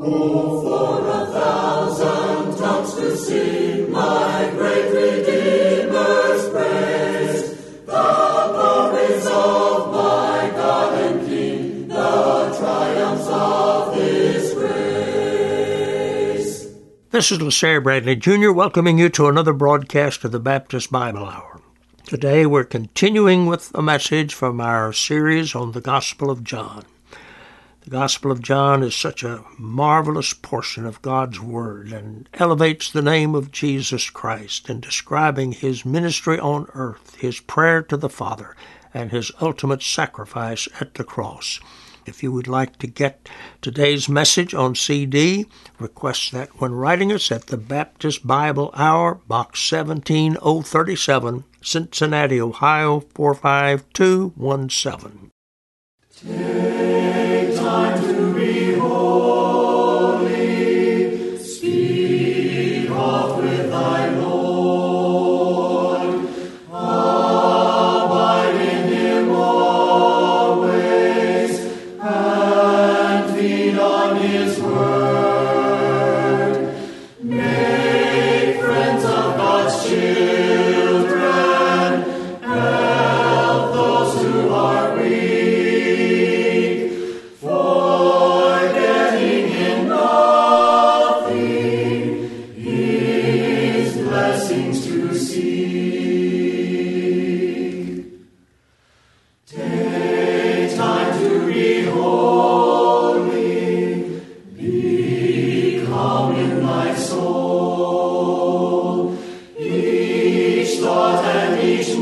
This is LaSalle Bradley Jr. welcoming you to another broadcast of the Baptist Bible Hour. Today we're continuing with a message from our series on the Gospel of John. The Gospel of John is such a marvelous portion of God's Word and elevates the name of Jesus Christ in describing His ministry on earth, His prayer to the Father, and His ultimate sacrifice at the cross. If you would like to get today's message on CD, request that when writing us at the Baptist Bible Hour, Box 17037, Cincinnati, Ohio 45217. Take time to be holy, speak oft with thy Lord, abide in Him always, and feed on His word. Make friends of God's children, help those who are weak, forgetting in nothing His blessings to seek. Take time to be holy, be calm in thy soul, each thought and each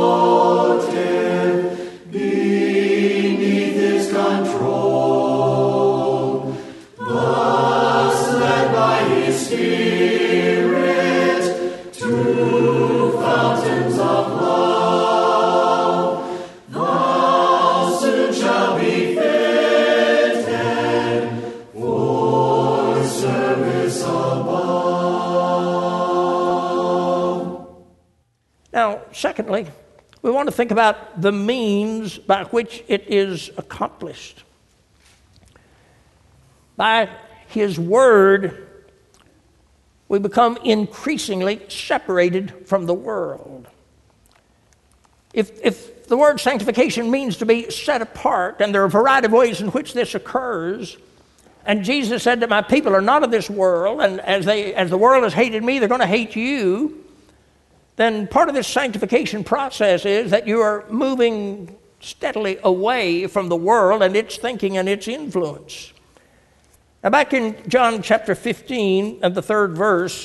motive beneath His control, thus led by His Spirit to fountains of love, thou soon shall be fitted for service above. Now, secondly, we want to think about the means by which it is accomplished. By His Word, we become increasingly separated from the world. If the word sanctification means to be set apart, and there are a variety of ways in which this occurs, and Jesus said that my people are not of this world, and as the world has hated me, they're going to hate you, then part of this sanctification process is that you are moving steadily away from the world and its thinking and its influence. Now, back in John chapter 15 and the 3rd verse,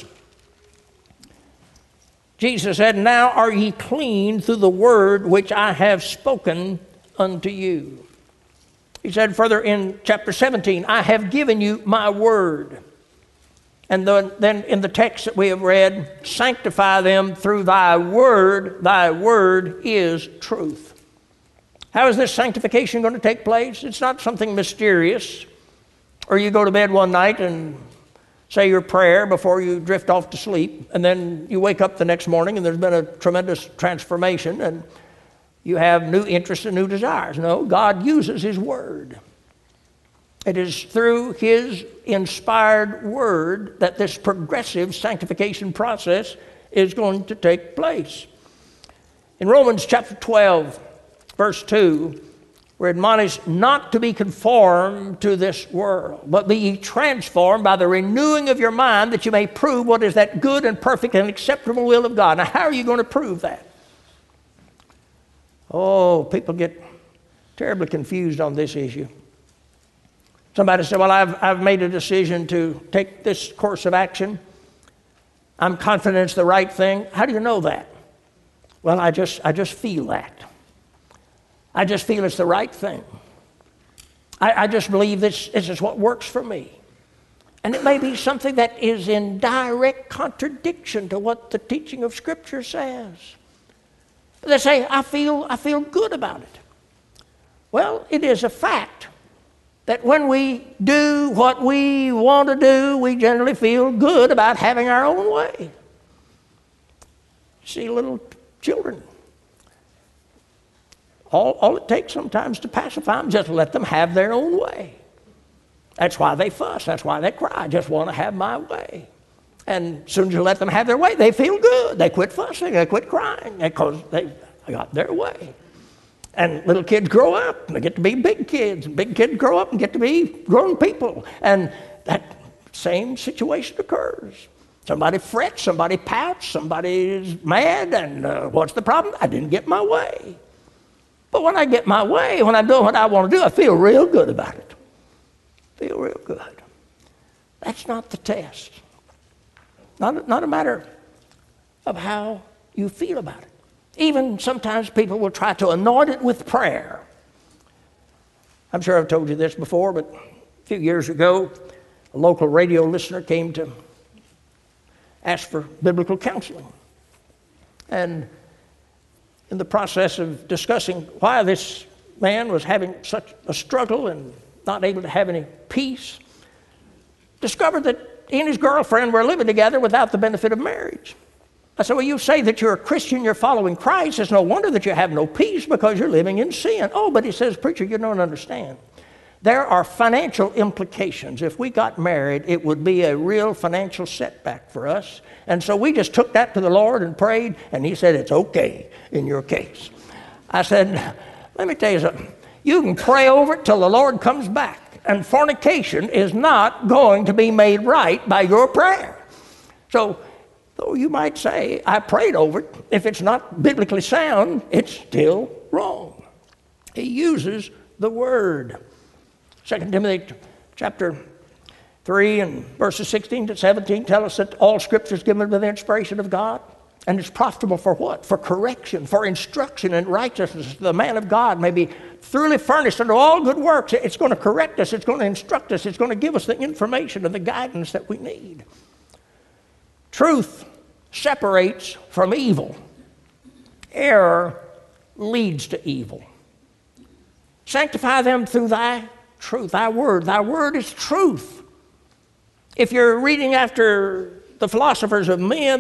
Jesus said, "Now are ye clean through the word which I have spoken unto you." He said further in chapter 17, "I have given you my word." And then in the text that we have read, "Sanctify them through thy word is truth." How is this sanctification going to take place? It's not something mysterious, or you go to bed one night and say your prayer before you drift off to sleep, and then you wake up the next morning and there's been a tremendous transformation and you have new interests and new desires. No, God uses His word. It is through His inspired word that this progressive sanctification process is going to take place. In Romans chapter 12, verse 2, we're admonished not to be conformed to this world, but be ye transformed by the renewing of your mind, that you may prove what is that good and perfect and acceptable will of God. Now, how are you going to prove that? Oh, people get terribly confused on this issue. Somebody said, "Well, I've made a decision to take this course of action. I'm confident it's the right thing." How do you know that? Well, I just feel that. I just feel it's the right thing. I just believe this is what works for me. And it may be something that is in direct contradiction to what the teaching of Scripture says. They say, I feel good about it. Well, it is a fact that when we do what we want to do, we generally feel good about having our own way. See little children. All it takes sometimes to pacify them, just let them have their own way. That's why they fuss. That's why they cry. I just want to have my way. And as soon as you let them have their way, they feel good. They quit fussing. They quit crying because they got their way. And little kids grow up and they get to be big kids. And big kids grow up and get to be grown people. And that same situation occurs. Somebody frets, somebody pouts, somebody is mad, and what's the problem? I didn't get my way. But when I get my way, when I'm doing what I want to do, I feel real good about it. Feel real good. That's not the test. Not a matter of how you feel about it. Even sometimes people will try to anoint it with prayer. I'm sure I've told you this before, but a few years ago, a local radio listener came to ask for biblical counseling. And in the process of discussing why this man was having such a struggle and not able to have any peace, discovered that he and his girlfriend were living together without the benefit of marriage. I said, well, you say that you're a Christian, you're following Christ. It's no wonder that you have no peace because you're living in sin. Oh, but he says, preacher, you don't understand. There are financial implications. If we got married, it would be a real financial setback for us. And so we just took that to the Lord and prayed, and he said, it's okay in your case. I said, let me tell you something. You can pray over it till the Lord comes back. And fornication is not going to be made right by your prayer. So, though you might say, I prayed over it, if it's not biblically sound, it's still wrong. He uses the word. 2 Timothy chapter 3 and verses 16 to 17 tell us that all Scripture is given by the inspiration of God. And it's profitable for what? For correction, for instruction in righteousness. The man of God may be thoroughly furnished unto all good works. It's going to correct us. It's going to instruct us. It's going to give us the information and the guidance that we need. Truth separates from evil. Error leads to evil. Sanctify them through thy truth, thy word. Thy word is truth. If you're reading after the philosophies of men,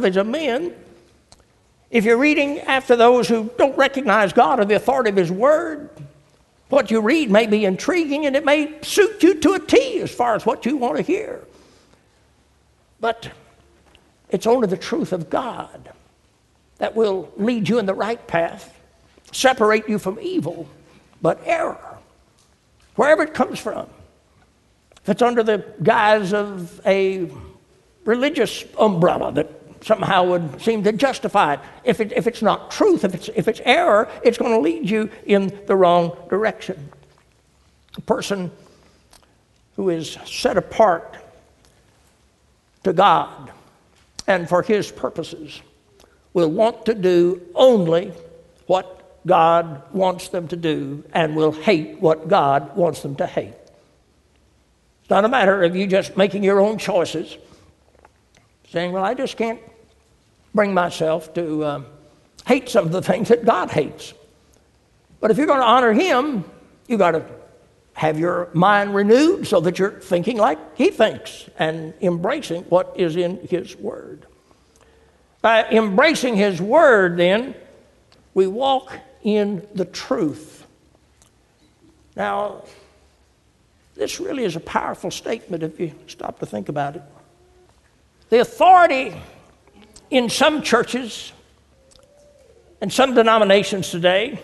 if you're reading after those who don't recognize God or the authority of his word, what you read may be intriguing and it may suit you to a T as far as what you want to hear. But it's only the truth of God that will lead you in the right path, separate you from evil, but error, wherever it comes from. If it's under the guise of a religious umbrella that somehow would seem to justify it, if it's not truth, if it's error, it's going to lead you in the wrong direction. A person who is set apart to God and for his purposes will want to do only what God wants them to do and will hate what God wants them to hate. It's not a matter of you just making your own choices, saying, well, I just can't bring myself to hate some of the things that God hates. But if you're going to honor him, you've got to have your mind renewed so that you're thinking like he thinks and embracing what is in his word. By embracing his word, then, we walk in the truth. Now, this really is a powerful statement if you stop to think about it. The authority in some churches and some denominations today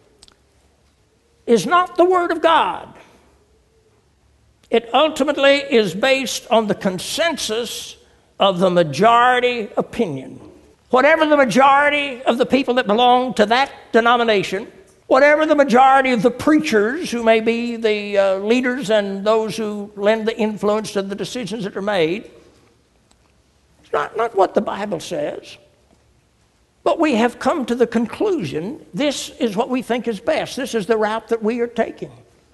is not the Word of God. It ultimately is based on the consensus of the majority opinion. Whatever the majority of the people that belong to that denomination, whatever the majority of the preachers who may be the leaders and those who lend the influence to the decisions that are made, it's not what the Bible says. But we have come to the conclusion, this is what we think is best. This is the route that we are taking.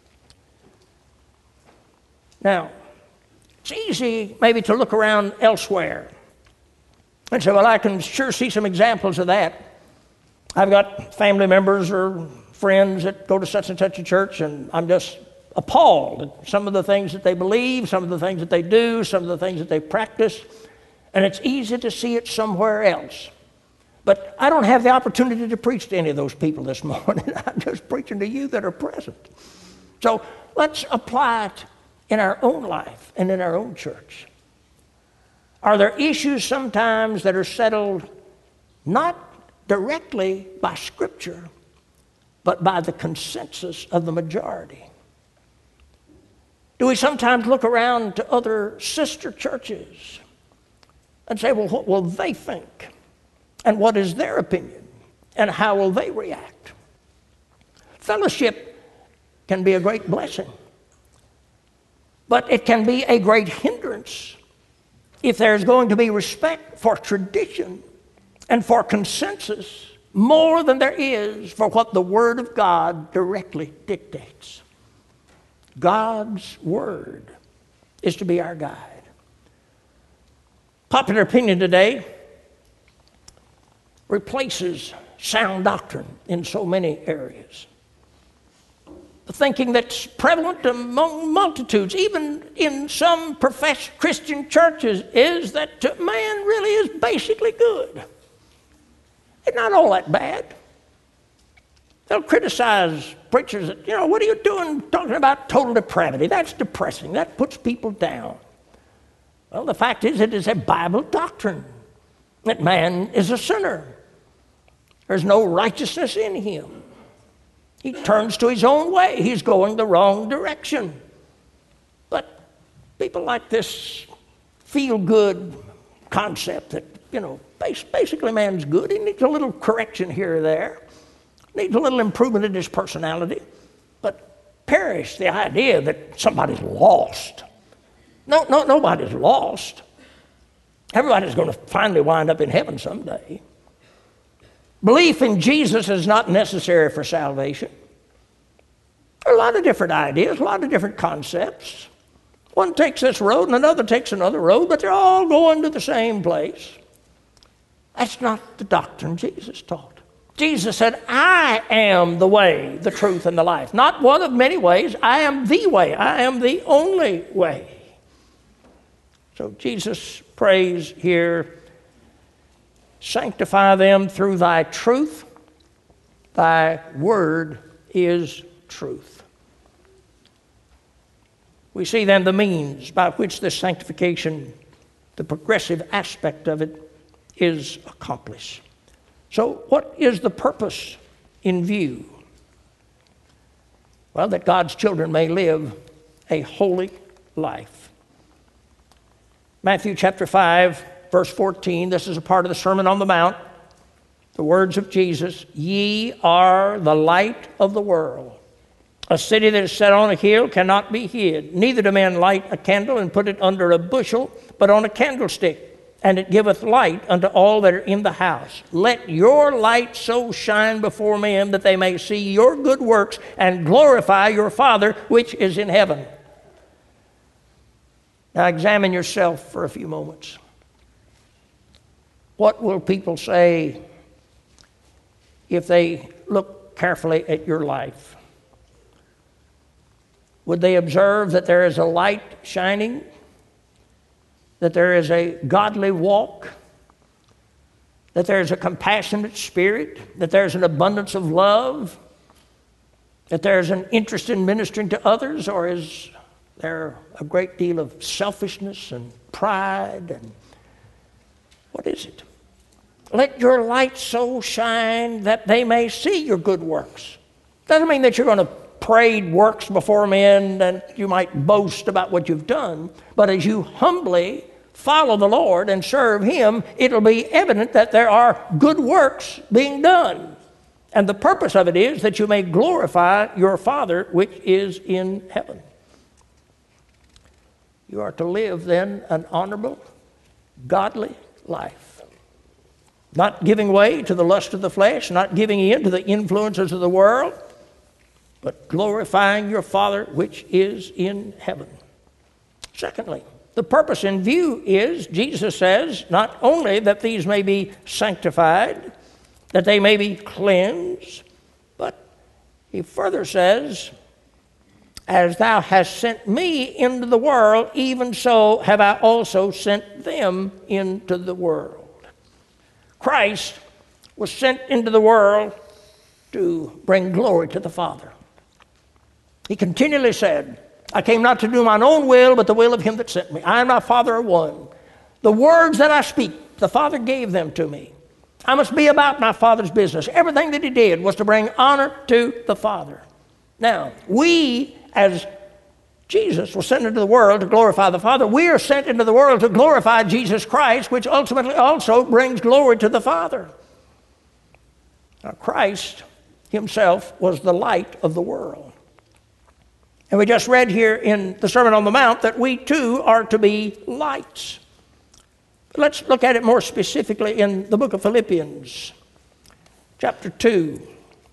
Now, it's easy maybe to look around elsewhere and say, well, I can sure see some examples of that. I've got family members or friends that go to such and such a church, and I'm just appalled at some of the things that they believe, some of the things that they do, some of the things that they practice, and it's easy to see it somewhere else. But I don't have the opportunity to preach to any of those people this morning. I'm just preaching to you that are present. So let's apply it in our own life and in our own church? Are there issues sometimes that are settled not directly by Scripture, but by the consensus of the majority? Do we sometimes look around to other sister churches and say, well, what will they think? And what is their opinion? And how will they react? Fellowship can be a great blessing, but it can be a great hindrance if there's going to be respect for tradition and for consensus more than there is for what the Word of God directly dictates. God's Word is to be our guide. Popular opinion today replaces sound doctrine in so many areas. The thinking that's prevalent among multitudes, even in some professed Christian churches, is that man really is basically good. It's not all that bad. They'll criticize preachers that, what are you doing talking about total depravity? That's depressing. That puts people down. Well, the fact is, it is a Bible doctrine that man is a sinner. There's no righteousness in him. He turns to his own way. He's going the wrong direction. But people like this feel-good concept that, basically man's good. He needs a little correction here or there. Needs a little improvement in his personality. But perish the idea that somebody's lost. No, nobody's lost. Everybody's going to finally wind up in heaven someday. Belief in Jesus is not necessary for salvation. There are a lot of different ideas, a lot of different concepts. One takes this road and another takes another road, but they're all going to the same place. That's not the doctrine Jesus taught. Jesus said, I am the way, the truth, and the life. Not one of many ways. I am the way. I am the only way. So Jesus prays here, sanctify them through thy truth. Thy word is truth. We see then the means by which this sanctification, the progressive aspect of it, is accomplished. So what is the purpose in view? Well, that God's children may live a holy life. Matthew chapter 5, verse 14, this is a part of the Sermon on the Mount. The words of Jesus, ye are the light of the world. A city that is set on a hill cannot be hid. Neither do men light a candle and put it under a bushel, but on a candlestick, and it giveth light unto all that are in the house. Let your light so shine before men that they may see your good works and glorify your Father which is in heaven. Now examine yourself for a few moments. What will people say if they look carefully at your life? Would they observe that there is a light shining? That there is a godly walk? That there is a compassionate spirit? That there is an abundance of love? That there is an interest in ministering to others? Or is there a great deal of selfishness and pride? And what is it? Let your light so shine that they may see your good works. Doesn't mean that you're going to parade works before men and you might boast about what you've done. But as you humbly follow the Lord and serve Him, it'll be evident that there are good works being done. And the purpose of it is that you may glorify your Father which is in heaven. You are to live then an honorable, godly life. Not giving way to the lust of the flesh, not giving in to the influences of the world, but glorifying your Father which is in heaven. Secondly, the purpose in view is, Jesus says, not only that these may be sanctified, that they may be cleansed, but he further says, as thou hast sent me into the world, even so have I also sent them into the world. Christ was sent into the world to bring glory to the Father. He continually said, I came not to do mine own will, but the will of him that sent me. I and my Father are one. The words that I speak, the Father gave them to me. I must be about my Father's business. Everything that he did was to bring honor to the Father. Now, we, as Jesus was sent into the world to glorify the Father, we are sent into the world to glorify Jesus Christ, which ultimately also brings glory to the Father. Now, Christ himself was the light of the world. And we just read here in the Sermon on the Mount that we too are to be lights. Let's look at it more specifically in the book of Philippians, chapter 2.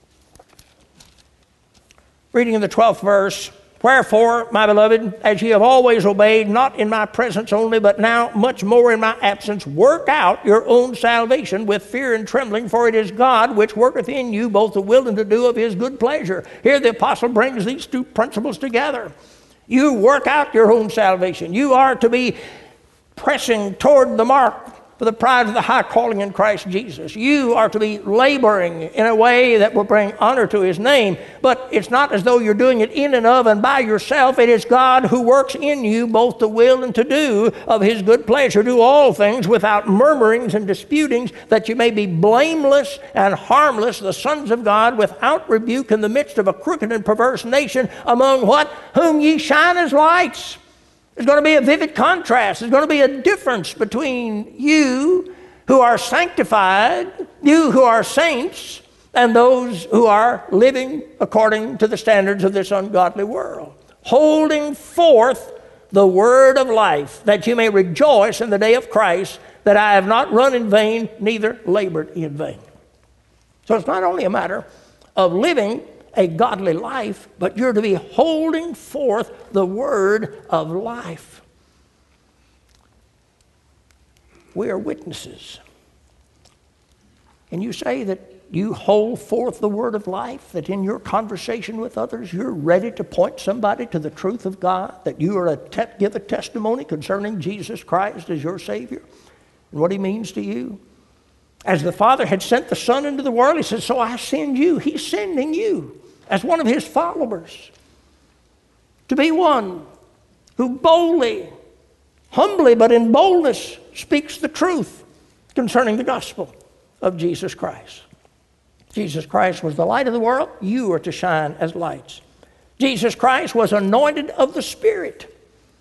Reading in the 12th verse, wherefore, my beloved, as ye have always obeyed, not in my presence only, but now much more in my absence, work out your own salvation with fear and trembling, for it is God which worketh in you both the will and to do of his good pleasure. Here the apostle brings these two principles together. You work out your own salvation. You are to be pressing toward the mark for the prize of the high calling in Christ Jesus. You are to be laboring in a way that will bring honor to his name, but it's not as though you're doing it in and of and by yourself. It is God who works in you both to will and to do of his good pleasure. Do all things without murmurings and disputings, that you may be blameless and harmless, the sons of God, without rebuke in the midst of a crooked and perverse nation, among what? Whom ye shine as lights. There's going to be a vivid contrast. There's going to be a difference between you who are sanctified, you who are saints, and those who are living according to the standards of this ungodly world. Holding forth the word of life, that you may rejoice in the day of Christ, that I have not run in vain, neither labored in vain. So it's not only a matter of living a godly life, but you're to be holding forth the word of life. We are witnesses. And you say that you hold forth the word of life, that in your conversation with others, you're ready to point somebody to the truth of God, that you are give a testimony concerning Jesus Christ as your Savior and what he means to you. As the Father had sent the Son into the world, he said, so I send you. He's sending you as one of his followers to be one who boldly, humbly, but in boldness speaks the truth concerning the gospel of Jesus Christ. Jesus Christ was the light of the world. You are to shine as lights. Jesus Christ was anointed of the Spirit.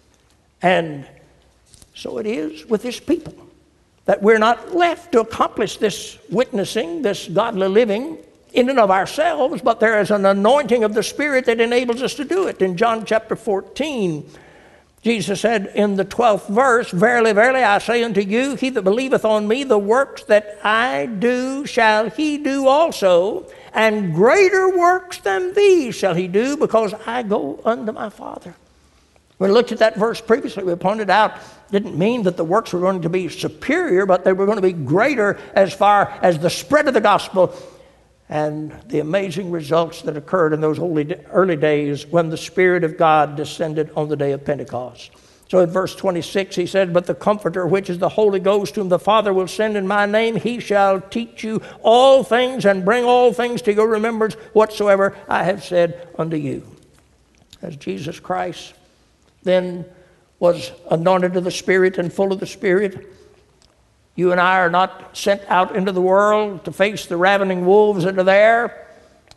And so it is with his people, that we're not left to accomplish this witnessing, this godly living in and of ourselves, but there is an anointing of the Spirit that enables us to do it. In John chapter 14, Jesus said in the 12th verse, verily, verily, I say unto you, he that believeth on me, the works that I do shall he do also, and greater works than these shall he do, because I go unto my Father. When we looked at that verse previously, we pointed out didn't mean that the works were going to be superior, but they were going to be greater as far as the spread of the gospel and the amazing results that occurred in those early days when the Spirit of God descended on the day of Pentecost. So in verse 26 he said, but the Comforter, which is the Holy Ghost, whom the Father will send in my name, he shall teach you all things and bring all things to your remembrance whatsoever I have said unto you. As Jesus Christ then was anointed of the Spirit and full of the Spirit, you and I are not sent out into the world to face the ravening wolves that are there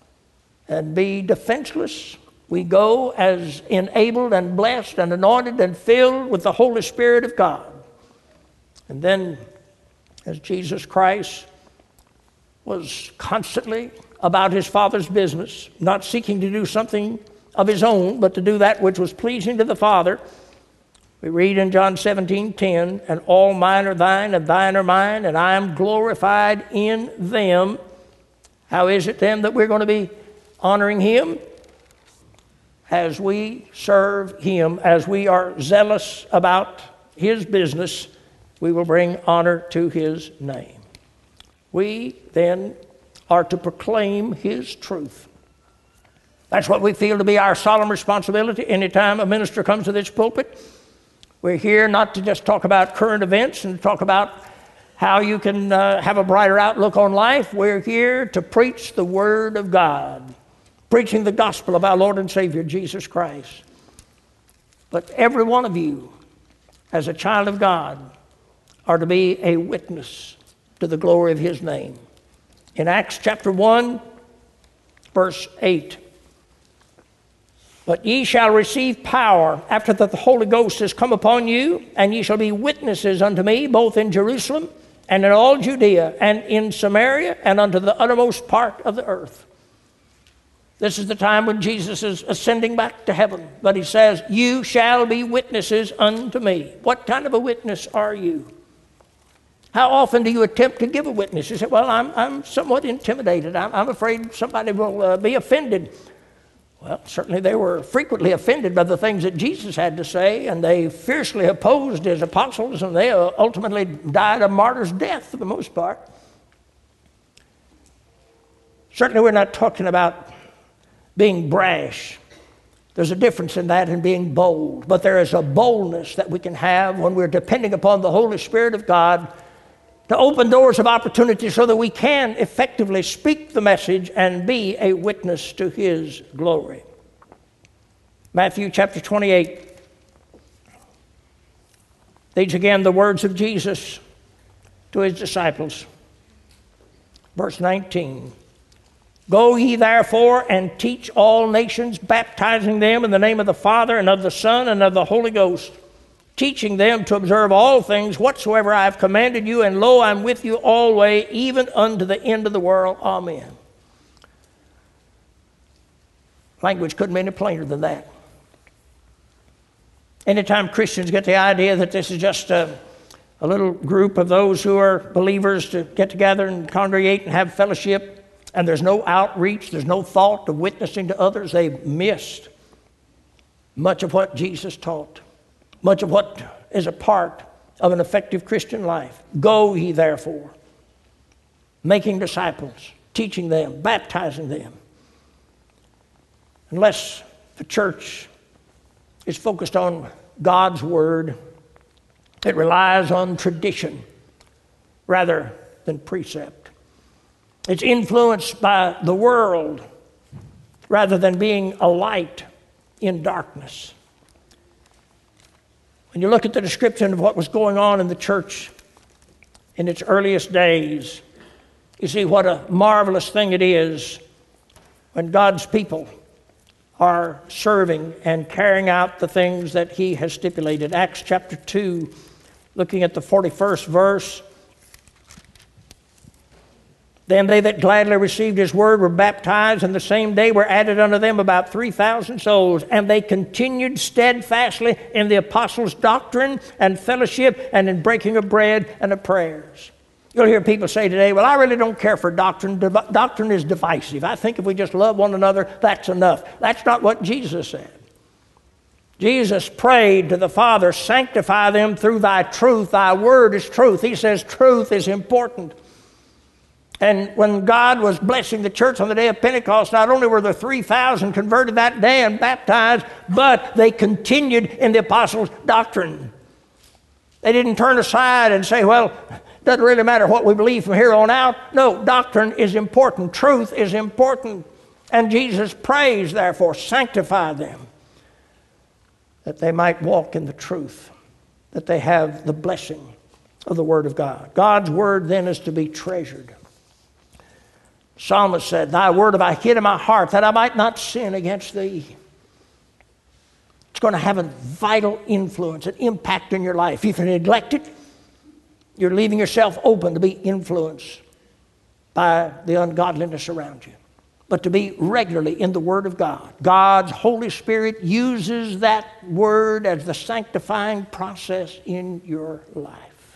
and be defenseless. We go as enabled and blessed and anointed and filled with the Holy Spirit of God. And then, as Jesus Christ was constantly about his Father's business, not seeking to do something of his own, but to do that which was pleasing to the Father, we read in John 17:10, and all mine are thine, and thine are mine, and I am glorified in them. How is it then that we're going to be honoring him? As we serve him, as we are zealous about his business, we will bring honor to his name. We then are to proclaim his truth. That's what we feel to be our solemn responsibility anytime a minister comes to this pulpit. We're here not to just talk about current events and talk about how you can have a brighter outlook on life. We're here to preach the Word of God, preaching the gospel of our Lord and Savior, Jesus Christ. But every one of you, as a child of God, are to be a witness to the glory of his name. In Acts chapter 1, verse 8, but ye shall receive power after that the Holy Ghost is come upon you, and ye shall be witnesses unto me, both in Jerusalem and in all Judea and in Samaria and unto the uttermost part of the earth. This is the time when Jesus is ascending back to heaven. But he says, you shall be witnesses unto me. What kind of a witness are you? How often do you attempt to give a witness? You say, well, I'm somewhat intimidated. I'm afraid somebody will be offended. Well, certainly they were frequently offended by the things that Jesus had to say, and they fiercely opposed his apostles, and they ultimately died a martyr's death for the most part. Certainly we're not talking about being brash. There's a difference in that and being bold. But there is a boldness that we can have when we're depending upon the Holy Spirit of God to open doors of opportunity so that we can effectively speak the message and be a witness to his glory. Matthew chapter 28. These again the words of Jesus to his disciples. Verse 19. Go ye therefore and teach all nations, baptizing them in the name of the Father and of the Son and of the Holy Ghost, teaching them to observe all things whatsoever I have commanded you, and lo, I'm with you always, even unto the end of the world. Amen. Language couldn't be any plainer than that. Anytime Christians get the idea that this is just a little group of those who are believers to get together and congregate and have fellowship, and there's no outreach, there's no thought of witnessing to others, they've missed much of what Jesus taught, much of what is a part of an effective Christian life. Go ye therefore, making disciples, teaching them, baptizing them. Unless the church is focused on God's word, it relies on tradition rather than precept. It's influenced by the world rather than being a light in darkness. When you look at the description of what was going on in the church in its earliest days, you see what a marvelous thing it is when God's people are serving and carrying out the things that he has stipulated. Acts chapter 2, looking at the 41st verse. Then they that gladly received his word were baptized, and the same day were added unto them about 3,000 souls. And they continued steadfastly in the apostles' doctrine and fellowship, and in breaking of bread and of prayers. You'll hear people say today, well, I really don't care for doctrine. Doctrine is divisive. I think if we just love one another, that's enough. That's not what Jesus said. Jesus prayed to the Father, sanctify them through thy truth. Thy word is truth. He says truth is important. And when God was blessing the church on the day of Pentecost, not only were there 3,000 converted that day and baptized, but they continued in the apostles' doctrine. They didn't turn aside and say, well, it doesn't really matter what we believe from here on out. No, doctrine is important. Truth is important. And Jesus prays, therefore, sanctify them, that they might walk in the truth, that they have the blessing of the Word of God. God's Word then is to be treasured. Psalmist said, thy word have I hid in my heart, that I might not sin against thee. It's going to have a vital influence, an impact in your life. If you neglect it, you're leaving yourself open to be influenced by the ungodliness around you. But to be regularly in the Word of God. God's Holy Spirit uses that Word as the sanctifying process in your life.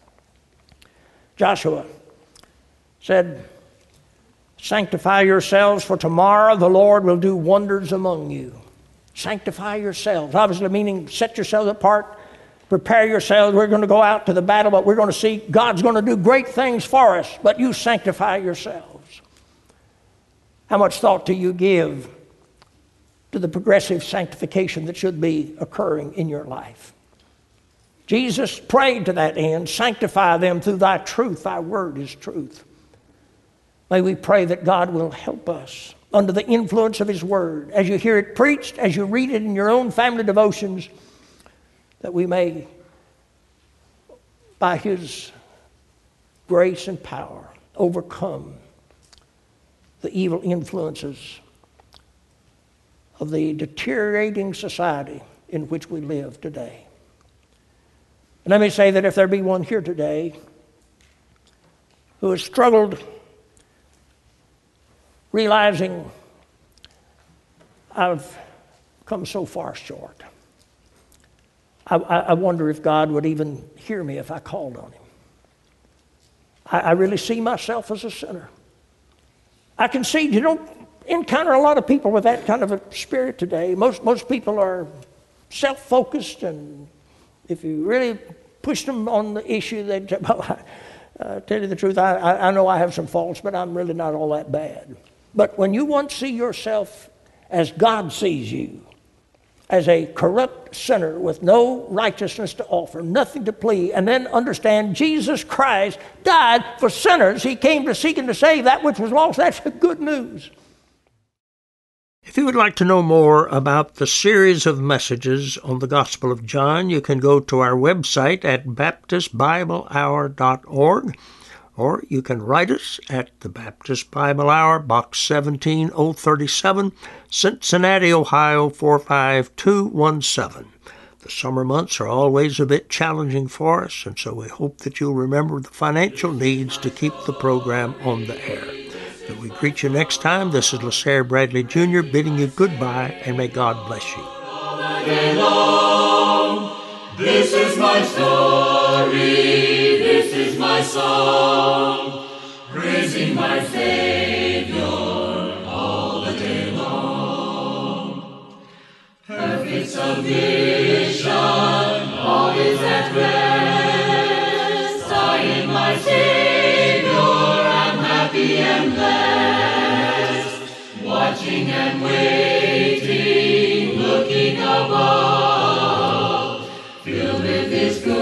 Joshua said, sanctify yourselves, for tomorrow the Lord will do wonders among you. Sanctify yourselves. Obviously meaning set yourselves apart, prepare yourselves. We're going to go out to the battle, but we're going to see God's going to do great things for us, but you sanctify yourselves. How much thought do you give to the progressive sanctification that should be occurring in your life? Jesus prayed to that end, sanctify them through thy truth. Thy word is truth. May we pray that God will help us under the influence of His Word, as you hear it preached, as you read it in your own family devotions, that we may, by His grace and power, overcome the evil influences of the deteriorating society in which we live today. And let me say that if there be one here today who has struggled realizing I've come so far short, I wonder if God would even hear me if I called on Him. I really see myself as a sinner. I can see, you don't encounter a lot of people with that kind of a spirit today. Most people are self-focused, and if you really push them on the issue, they'd say, well, tell you the truth, I know I have some faults, but I'm really not all that bad. But when you once see yourself as God sees you, as a corrupt sinner with no righteousness to offer, nothing to plead, and then understand Jesus Christ died for sinners. He came to seek and to save that which was lost. That's good news. If you would like to know more about the series of messages on the Gospel of John, you can go to our website at baptistbiblehour.org, or you can write us at the Baptist Bible Hour, Box 17037, Cincinnati, Ohio 45217. The summer months are always a bit challenging for us, and so we hope that you'll remember the financial needs to keep the program on the air. Till we greet you next time, this is LaSalle Bradley Jr. bidding you goodbye, and may God bless you. All the day long, this is my story, this is my song, praising my Savior all the day long. Perfect salvation, all is at rest. I in my Savior am happy and blessed, watching and waiting, looking above, filled with His good.